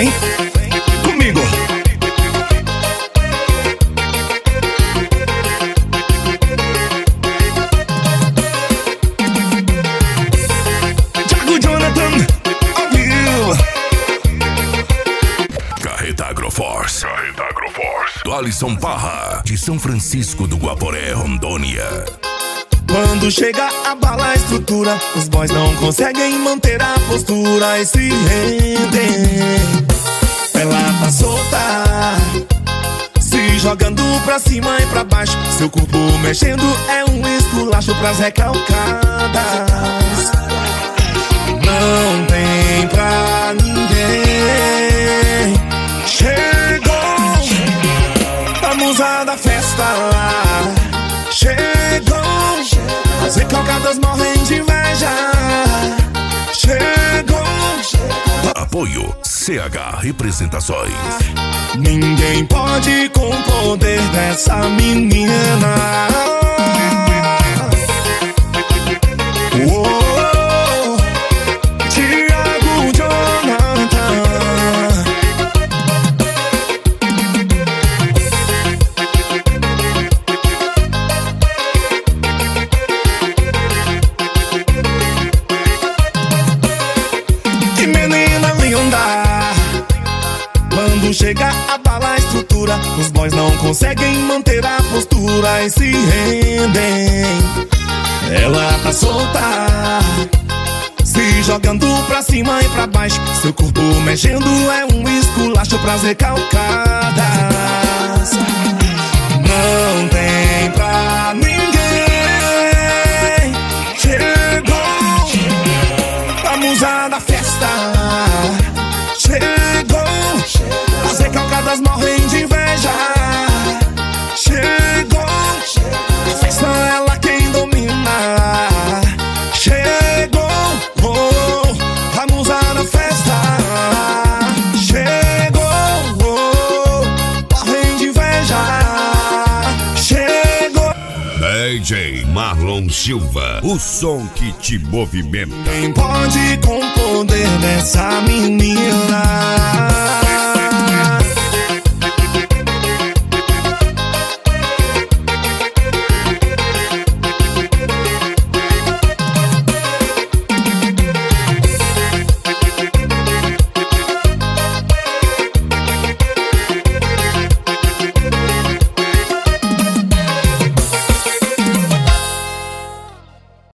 Vem comigo. Thiago Jonathan, ouviu? Carreta Agroforce. Do Alisson Parra, de São Francisco do Guaporé, Rondônia. Quando chega a bala a estrutura, os boys não conseguem manter a postura e se rendem. Ela tá solta, se jogando pra cima e pra baixo. Seu corpo mexendo é um esculacho pras recalcadas. Não tem pra ninguém. Chegou a musa da festa. Chegou, as recalcadas morrem de inveja. Chegou. Apoio CH Representações. Ninguém pode com o poder dessa menina. Oh, Thiago Jonathan. Que menina linda. Quando chega a bala a estrutura, os boys não conseguem manter a postura e se rendem. Ela tá solta, se jogando pra cima e pra baixo. Seu corpo mexendo é um esculacho pras recalcadas. Não tem pra ninguém. Chegou a musa da festa. Chegou, as recalcadas morrem de inveja. Chegou, a festa ela quem domina. Chegou, oh, a musa da festa. Chegou, oh, morrem de inveja. Chegou. DJ Marlon Silva, o som que te movimenta. Quem pode com o poder dessa menina?